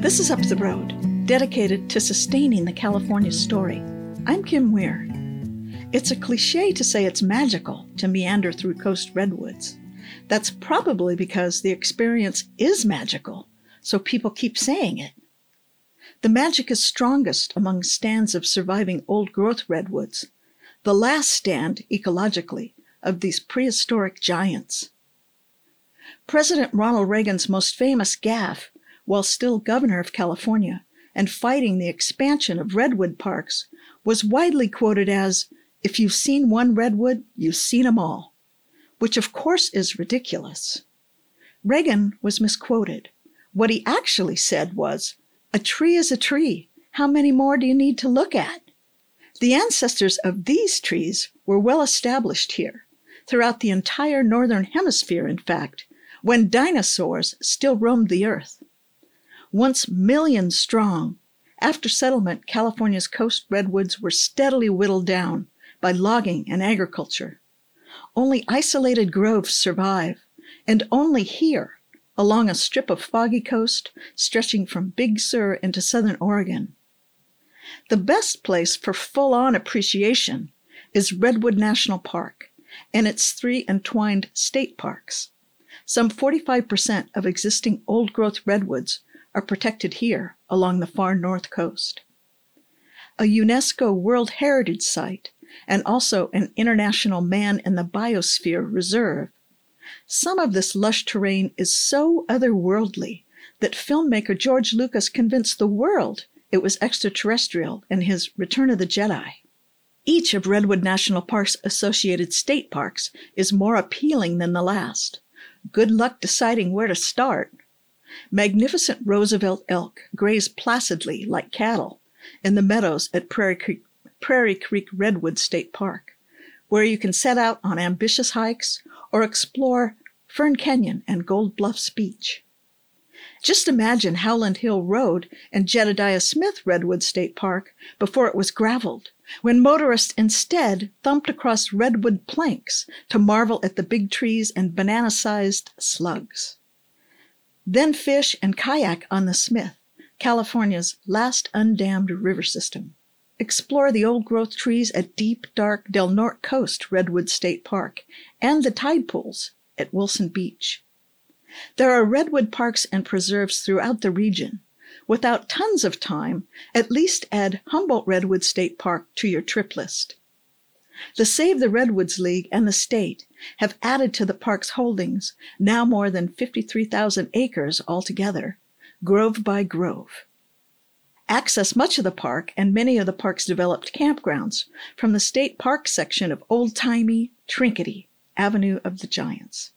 This is Up the Road, dedicated to sustaining the California story. I'm Kim Weir. It's a cliche to say it's magical to meander through coast redwoods. That's probably because the experience is magical, so people keep saying it. The magic is strongest among stands of surviving old-growth redwoods, the last stand, ecologically, of these prehistoric giants. President Ronald Reagan's most famous gaffe, while still governor of California and fighting the expansion of redwood parks, was widely quoted as, "If you've seen one redwood, you've seen 'em all," which of course is ridiculous. Reagan was misquoted. What he actually said was, "A tree is a tree. How many more do you need to look at?" The ancestors of these trees were well established here, throughout the entire northern hemisphere, in fact, when dinosaurs still roamed the earth. Once millions strong, after settlement, California's coast redwoods were steadily whittled down by logging and agriculture. Only isolated groves survive, and only here, along a strip of foggy coast stretching from Big Sur into southern Oregon. The best place for full-on appreciation is Redwood National Park and its 3 entwined state parks. Some 45% of existing old-growth redwoods are protected here along the far north coast. A UNESCO World Heritage Site and also an International Man in the Biosphere Reserve. Some of this lush terrain is so otherworldly that filmmaker George Lucas convinced the world it was extraterrestrial in his Return of the Jedi. Each of Redwood National Park's associated state parks is more appealing than the last. Good luck deciding where to start. Magnificent Roosevelt elk graze placidly like cattle in the meadows at Prairie Creek Redwood State Park, where you can set out on ambitious hikes or explore Fern Canyon and Gold Bluffs Beach. Just imagine Howland Hill Road and Jedediah Smith Redwood State Park before it was graveled, when motorists instead thumped across redwood planks to marvel at the big trees and banana-sized slugs. Then fish and kayak on the Smith, California's last undammed river system. Explore the old-growth trees at deep, dark Del Norte Coast Redwood State Park and the tide pools at Wilson Beach. There are redwood parks and preserves throughout the region. Without tons of time, at least add Humboldt Redwood State Park to your trip list. The Save the Redwoods League and the state have added to the park's holdings, now more than 53,000 acres altogether, grove by grove. Access much of the park and many of the park's developed campgrounds from the state park section of old-timey, trinkety Avenue of the Giants.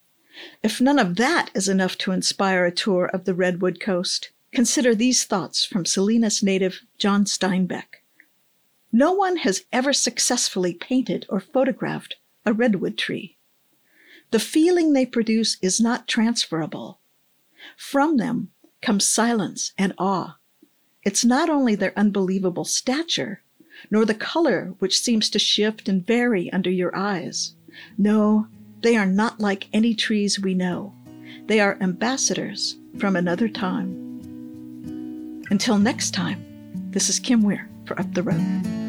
If none of that is enough to inspire a tour of the Redwood Coast, consider these thoughts from Salinas native John Steinbeck. No one has ever successfully painted or photographed a redwood tree. The feeling they produce is not transferable. From them comes silence and awe. It's not only their unbelievable stature, nor the color which seems to shift and vary under your eyes. No, they are not like any trees we know. They are ambassadors from another time. Until next time, this is Kim Weir for Up the Road.